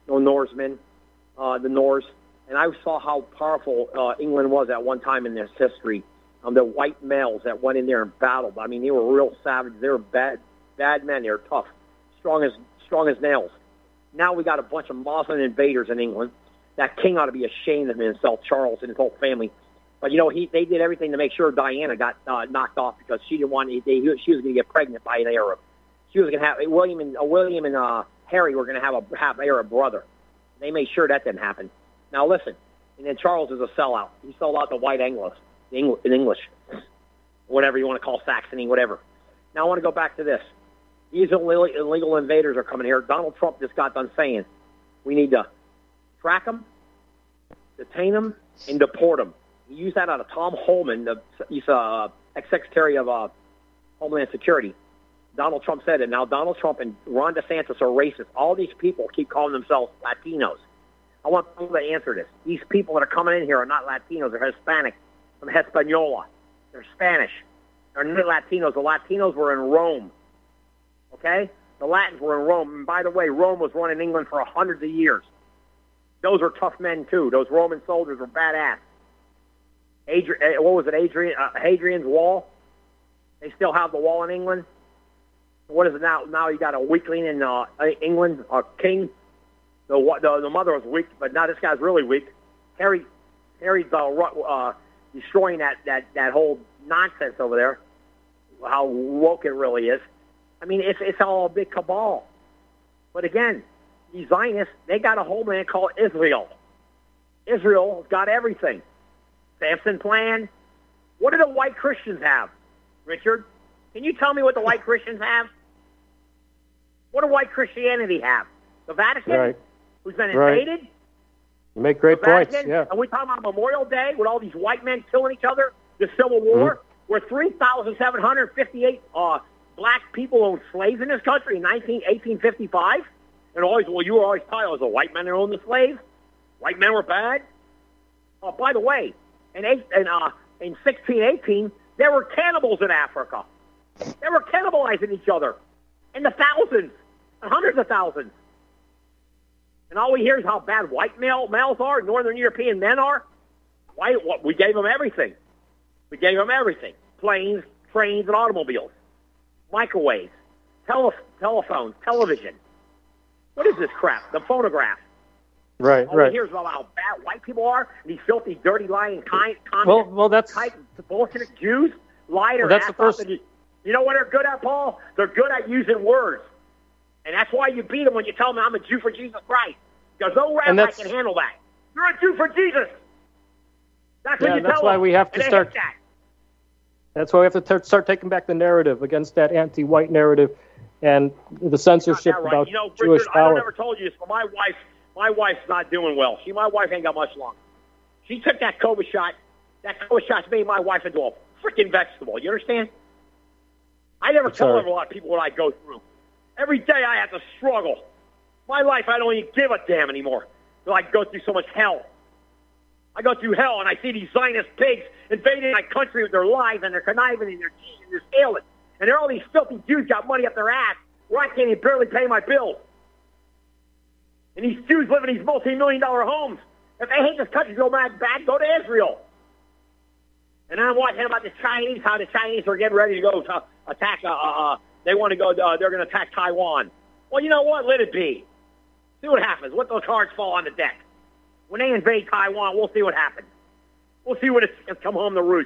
no Norsemen, uh, the Norse. And I saw how powerful uh, England was at one time in its history. Um, the white males that went in there and battled. I mean, they were real savage. They were bad, bad men. They were tough, strong as strong as nails. Now we got a bunch of Muslim invaders in England. That king ought to be ashamed of himself, Charles and his whole family. But you know, he they did everything to make sure Diana got uh, knocked off because she didn't want. They, she was going to get pregnant by an Arab. She was going to have William and uh, William and uh, Harry were going to have a have Arab brother. They made sure that didn't happen. Now listen, and then Charles is a sellout. He sold out the white Anglos in English, whatever you want to call Saxony, whatever. Now I want to go back to this. These illegal, illegal invaders are coming here. Donald Trump just got done saying we need to track them, detain them, and deport them. He used that out of Tom Holman, the, he's uh, ex-secretary of uh, Homeland Security. Donald Trump said it. Now Donald Trump and Ron DeSantis are racist. All these people keep calling themselves Latinos. I want people to answer this. These people that are coming in here are not Latinos. They're Hispanic from Hispaniola. They're Spanish. They're not Latinos. The Latinos were in Rome. Okay? The Latins were in Rome. And by the way, Rome was run in England for hundreds of years. Those were tough men, too. Those Roman soldiers were badass. Adri- what was it, Adrian, uh, Hadrian's Wall? They still have the wall in England. What is it now? Now you got a weakling in uh, England, a king. The, the the mother was weak, but now this guy's really weak. Harry, Harry's uh, uh, destroying that, that, that whole nonsense over there, how woke it really is. I mean, it's it's all a big cabal. But again, these Zionists, they got a homeland called Israel. Israel's got everything. Samson plan. What do the white Christians have, Richard? Can you tell me what the white Christians have? What do white Christianity have? The Vatican, right. who's been right. invaded? You make great the points, Vatican, yeah. And we talking about Memorial Day with all these white men killing each other, the Civil War, Mm-hmm. where three thousand seven hundred fifty-eight uh, black people owned slaves in this country in eighteen fifty-five. And always, well, you were always taught it was the white men that owned the slaves. White men were bad. Oh, by the way, in, eight, in, uh, in sixteen eighteen, there were cannibals in Africa. They were cannibalizing each other in the thousands, and hundreds of thousands. And all we hear is how bad white male, males are, Northern European men are. Why? What, we gave them everything. We gave them everything. Planes, trains, and automobiles. Microwaves, tele- telephones, television. What is this crap? The phonograph. Right, all right. we hear is about how bad white people are, and these filthy, dirty, lying, kind, well, well, that's type, bullshit Jews, lie their well, that's ass the first. off. And you, you know what they're good at, Paul? They're good at using words. And that's why you beat them when you tell them I'm a Jew for Jesus Christ. Because no rabbi can handle that. You're a Jew for Jesus. That's yeah, what you that's tell why them. we have to and they start. hate that. That's why we have to t- start taking back the narrative against that anti-white narrative and the censorship Not that right. about you know, Jewish Richard, power. I never told you this, but my wife, my wife's not doing well. She, my wife ain't got much longer. She took that COVID shot. That COVID shot's made my wife into a freaking vegetable. You understand? I never That's tell right. a lot of people what I go through. Every day I have to struggle. My life, I don't even give a damn anymore. So I go through so much hell. I go through hell, and I see these Zionist pigs invading my country with their lives, and they're conniving, and they're cheating, and they're stealing. And they're all these filthy Jews got money up their ass where I can't even barely pay my bills. And these Jews live in these multi-million dollar homes. If they hate this country so bad, bad, go to Israel. And I'm watching about the Chinese, how the Chinese are getting ready to go to attack, uh, uh, they want to go, uh, they're going to attack Taiwan. Well, you know what? Let it be. See what happens. Let those cards fall on the deck. When they invade Taiwan, we'll see what happens. We'll see what it's, it's come home to roost.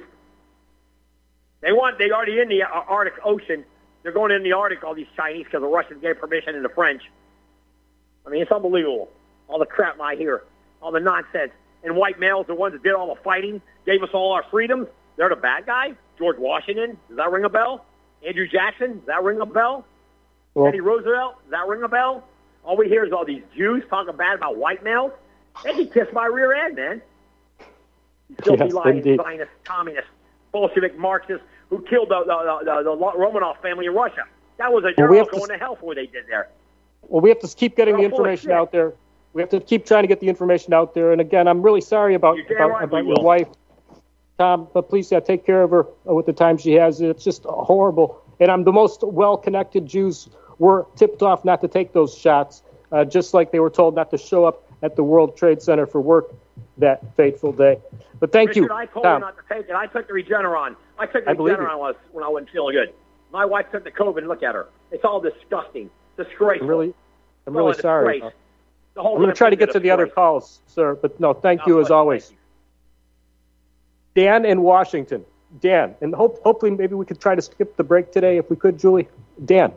They want, they already in the uh, Arctic Ocean. They're going in the Arctic, all these Chinese, because the Russians gave permission and the French. I mean, it's unbelievable. All the crap I hear. All the nonsense. And white males, the ones that did all the fighting, gave us all our freedoms. They're the bad guy. George Washington, does that ring a bell? Andrew Jackson, does that ring a bell? Well, Teddy Roosevelt, does that ring a bell? All we hear is all these Jews talking bad about white males. They can kiss my rear end, man. These filthy Yes, lying indeed. Zionist, communist, Bolshevik Marxists who killed the, the, the, the Romanov family in Russia. That was a Well, we general have to- going to hell for what they did there. Well, we have to keep getting the They're all full of information shit. out there. We have to keep trying to get the information out there. And again, I'm really sorry about You're damn about, right about we your will. wife, Tom. But please, yeah, take care of her uh, with the time she has. It's just horrible. And I'm the most well-connected Jews were tipped off not to take those shots. uh, just like they were told not to show up at the World Trade Center for work that fateful day. But thank Richard, you, I told Tom. her not to take it. I took the Regeneron. I took the I believe Regeneron when I, was, when I wasn't feeling good. My wife took the COVID, and look at her. It's all disgusting. Disgraceful. I'm really, I'm It's all really a sorry. disgrace. The whole I'm going to try to thing's get a to the other disgrace. calls, sir. But no, thank God you as bless you. always. Thank Dan in Washington. Dan, and hope, hopefully maybe we could try to skip the break today if we could, Julie. Dan.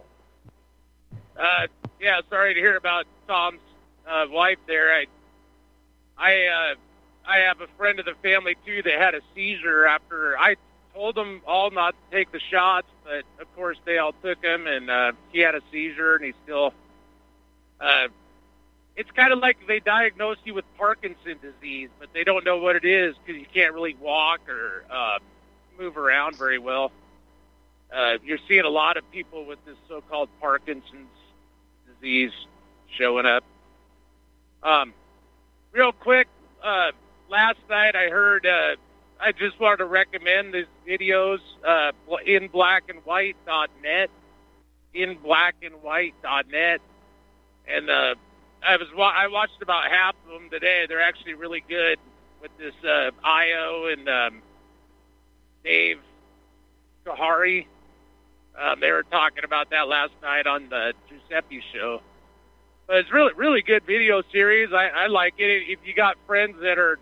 Uh, yeah, sorry to hear about Tom's uh, wife there. I, I, uh, I have a friend of the family too that had a seizure after I told them all not to take the shots, but of course they all took them, and uh, he had a seizure, and he still. Uh, it's kind of like they diagnose you with Parkinson's disease, but they don't know what it is because you can't really walk or uh, move around very well. Uh, you're seeing a lot of people with this so-called Parkinson's disease showing up. Um, real quick, uh, last night I heard, uh, I just wanted to recommend these videos, uh, in black and white dot net, in black and white dot net. And, uh, I was, I watched about half of them today. They're actually really good with this, uh, Io and, um, Dave Kahari. Um, they were talking about that last night on the Giuseppe show. But it's really, really good video series. I, I like it. If you got friends that are,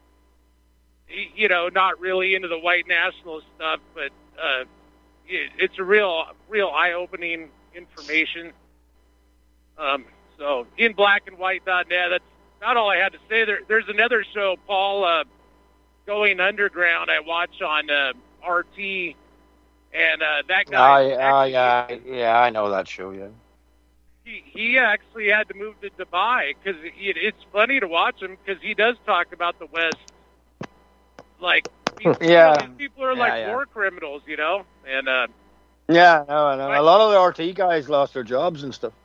you know, not really into the white nationalist stuff, but uh, it, it's a real, real eye-opening information. Um, so, in black and white dot net, that's not all I had to say. There, there's another show, Paul, uh, Going Underground, I watch on uh, R T. And uh, that guy, Oh, yeah, oh, yeah, yeah, I know that show, yeah. he, he actually had to move to Dubai because it, it's funny to watch him because he does talk about the West. Like, these, Yeah. you know, these people are Yeah, like yeah. war criminals, you know? And uh, Yeah, no, I know. A lot of the R T guys lost their jobs and stuff.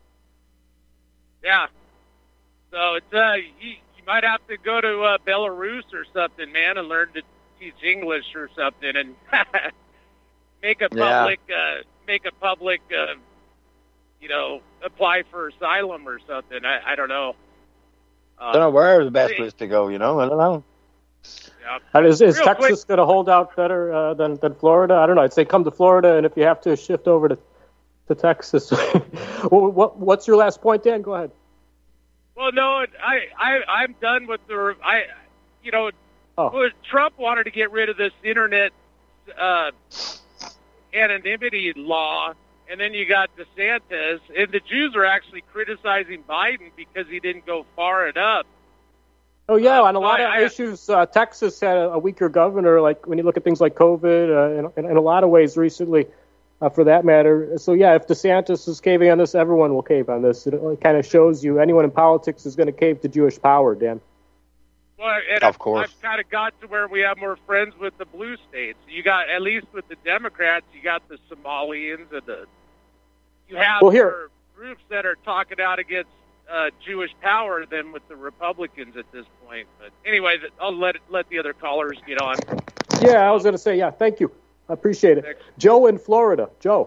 yeah. So it's uh, you, you might have to go to uh, Belarus or something, man, and learn to teach English or something and make a Yeah. public, uh, make a public, uh, you know, apply for asylum or something. I, I don't know. I don't know where the best hey. place to go, you know? I don't know. Yeah. And is is Real Texas going to hold out better uh, than, than Florida? I don't know. I'd say come to Florida, and if you have to shift over to, to Texas. Well, what, what's your last point, Dan? Go ahead. Well, no, it- I, I, I'm done with the, I, you know, Oh. well, Trump wanted to get rid of this internet uh, anonymity law, and then you got DeSantis, and the Jews are actually criticizing Biden because he didn't go far enough. Oh, yeah, on a lot of I- I- issues, uh, Texas had a, a weaker governor, like when you look at things like COVID, uh, in, in a lot of ways recently, uh, for that matter. So, yeah, if DeSantis is caving on this, everyone will cave on this. It, it kind of shows you anyone in politics is going to cave to Jewish power, Dan. Well, and Of I've, course. I've kind of got to where we have more friends with the blue states. You got, at least with the Democrats, you got the Somalians and the, you have Well, here- more groups that are talking out against uh, Jewish power than with the Republicans at this point. But anyway, th- I'll let let the other callers get on. Yeah, I was going to say, yeah, thank you. I appreciate it. Joe in Florida. Joe.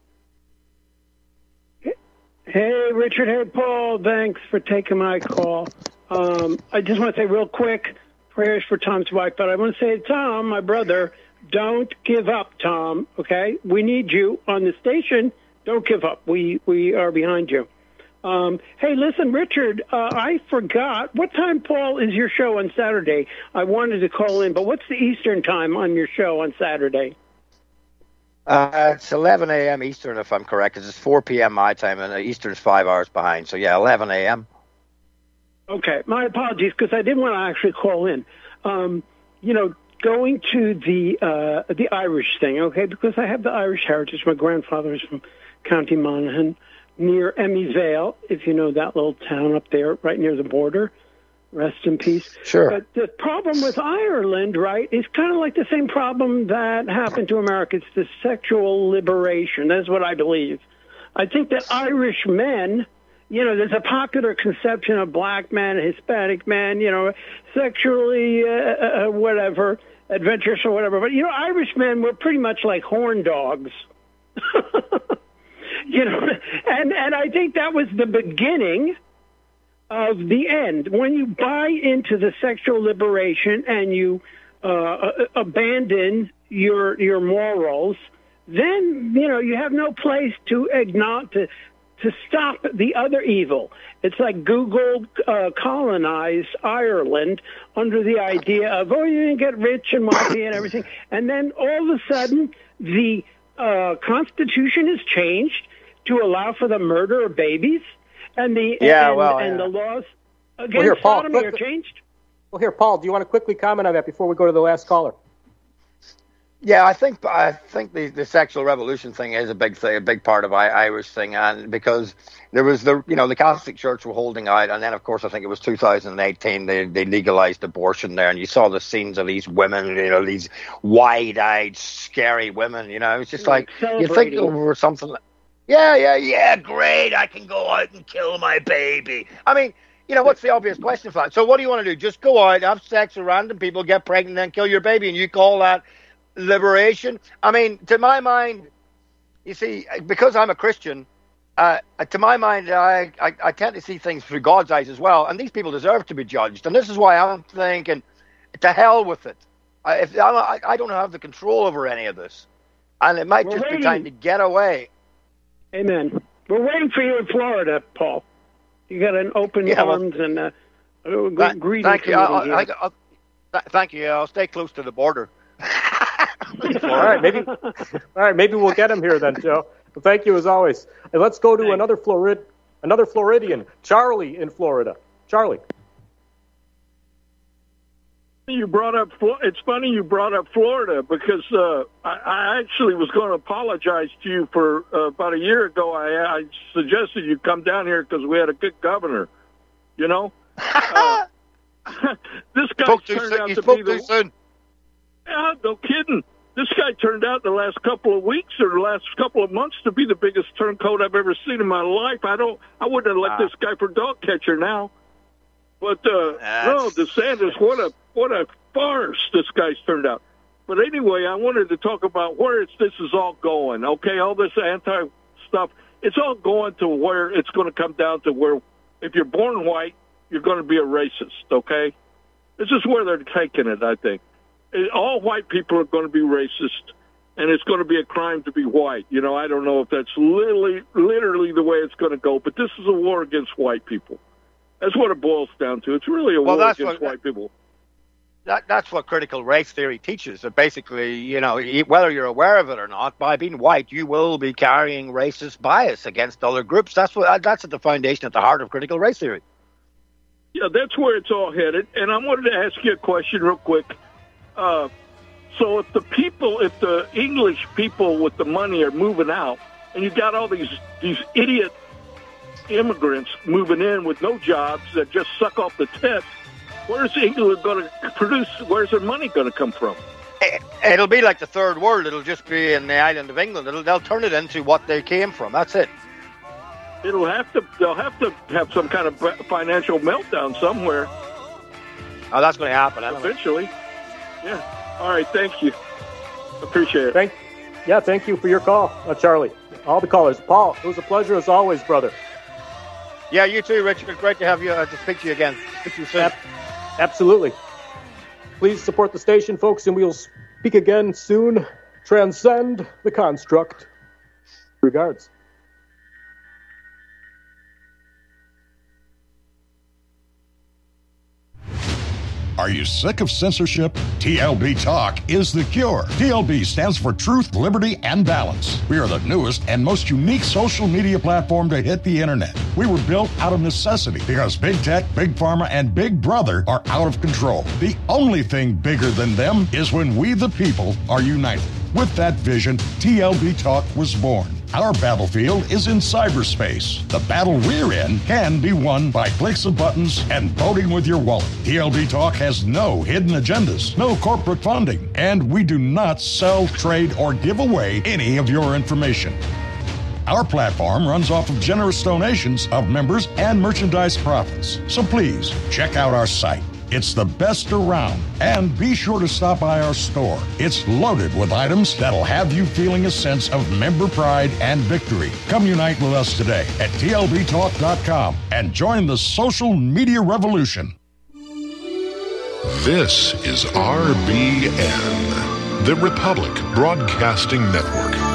Hey, Richard. Hey, Paul. Thanks for taking my call. Um, I just want to say real quick, prayers for Tom's wife. But I want to say, Tom, my brother, don't give up, Tom. Okay, we need you on the station. Don't give up. We we are behind you. Um, hey, listen, Richard. Uh, I forgot what time, Paul, is your show on Saturday? I wanted to call in, but what's the Eastern time on your show on Saturday? Uh, it's eleven a.m. Eastern, if I'm correct, 'cause it's four p.m. my time, and Eastern's five hours behind. So, yeah, eleven a.m. Okay, my apologies because I didn't want to actually call in. Um, you know, going to the uh, the Irish thing, okay, because I have the Irish heritage. My grandfather is from County Monaghan, near Emmys Vale, if you know that little town up there, right near the border. Rest in peace. Sure. But the problem with Ireland, right, is kind of like the same problem that happened to America. It's the sexual liberation. That's what I believe. I think that Irish men, you know, there's a popular conception of black men, Hispanic men, you know, sexually, uh, uh, whatever, adventurous or whatever. But, you know, Irish men were pretty much like horn dogs. you know, and, and I think that was the beginning of the end. When you buy into the sexual liberation and you uh, abandon your your morals, then, you know, you have no place to acknowledge, to, to stop the other evil. It's like Google uh, colonized Ireland under the idea of, oh, you can get rich and wealthy and everything. And then all of a sudden, the uh, Constitution is changed to allow for the murder of babies. And the, yeah, and, well, and yeah. the laws against well, here, Paul, sodomy are quick, changed. Well, here, Paul, do you want to quickly comment on that before we go to the last caller? Yeah, I think I think the, the sexual revolution thing is a big thing, a big part of I, Irish thing, and because there was the you know the Catholic Church were holding out, and then of course I think it was two thousand eighteen they they legalized abortion there, and you saw the scenes of these women, you know, these wide-eyed, scary women, you know, it's just like you think over something. Like, yeah, yeah, yeah, great, I can go out and kill my baby. I mean, you know, what's the obvious question for that? So what do you want to do? Just go out, have sex with random people, get pregnant, then kill your baby, and you call that liberation? I mean, to my mind, you see, because I'm a Christian, uh, to my mind, I, I, I tend to see things through God's eyes as well, and these people deserve to be judged. And this is why I'm thinking, to hell with it. I, if I, I don't have the control over any of this, and it might We're just waiting. be time to get away. Amen. We're waiting for you in Florida, Paul. You got an open Yeah, well, arms and uh, a good Th- greeting thank you. committee I, here. I, I, th- thank you. I'll stay close to the border. All right, maybe. All right, maybe we'll get him here then, Joe. Well, thank you as always. And let's go to Thanks. another Florid, another Floridian, Charlie in Florida. Charlie. You brought up. It's funny you brought up Florida because uh, I, I actually was going to apologize to you for uh, about a year ago. I, I suggested you come down here because we had a good governor. You know, uh, this guy Spoke too turned soon. out You to spoke be too the. soon. Yeah, no kidding. This guy turned out the last couple of weeks or the last couple of months to be the biggest turncoat I've ever seen in my life. I don't. I wouldn't have let Ah. this guy for dog catcher now. But uh, no, That's- DeSantis, what a what a farce this guy's turned out. But anyway, I wanted to talk about where it's, this is all going. Okay, all this anti stuff, it's all going to where it's going to come down to where if you're born white, you're going to be a racist. Okay, this is where they're taking it. I think it, all white people are going to be racist, and it's going to be a crime to be white. You know, I don't know if that's literally literally the way it's going to go, but this is a war against white people. That's what it boils down to. It's really a Well, war that's against what- white people. That, that's what critical race theory teaches. That basically, you know, y- whether you're aware of it or not, by being white, you will be carrying racist bias against other groups. That's what. That's at the foundation, at the heart of critical race theory. Yeah, that's where it's all headed. And I wanted to ask you a question real quick. Uh, so if the people, if the English people with the money are moving out, and you got all these these idiot immigrants moving in with no jobs that just suck off the tip, where's England going to produce? Where's their money going to come from? It'll be like the third world. It'll just be in the island of England. It'll, they'll turn it into what they came from. That's it. It'll have to. They'll have to have some kind of financial meltdown somewhere. Oh, that's going to happen anyway. Eventually. Yeah. All right. Thank you. Appreciate it. Thank, yeah, thank you for your call, uh, Charlie. All the callers. Paul, it was a pleasure as always, brother. Yeah, you too, Richard. Great to have you. Uh, to speak to you again. Speak to you soon. Ab- absolutely. Please support the station, folks, and we'll speak again soon. Transcend the construct. Regards. Are you sick of censorship? T L B Talk is the cure. T L B stands for Truth, Liberty, and Balance. We are the newest and most unique social media platform to hit the internet. We were built out of necessity because Big Tech, Big Pharma, and Big Brother are out of control. The only thing bigger than them is when we, the people, are united. With that vision, T L B Talk was born. Our battlefield is in cyberspace. The battle we're in can be won by clicks of buttons and voting with your wallet. T L B Talk has no hidden agendas, no corporate funding, and we do not sell, trade, or give away any of your information. Our platform runs off of generous donations of members and merchandise profits. So please check out our site, It's the best around. And be sure to stop by our store. It's loaded with items that'll have you feeling a sense of member pride and victory. Come unite with us today at T L B talk dot com and join the social media revolution. This is R B N, the Republic Broadcasting Network.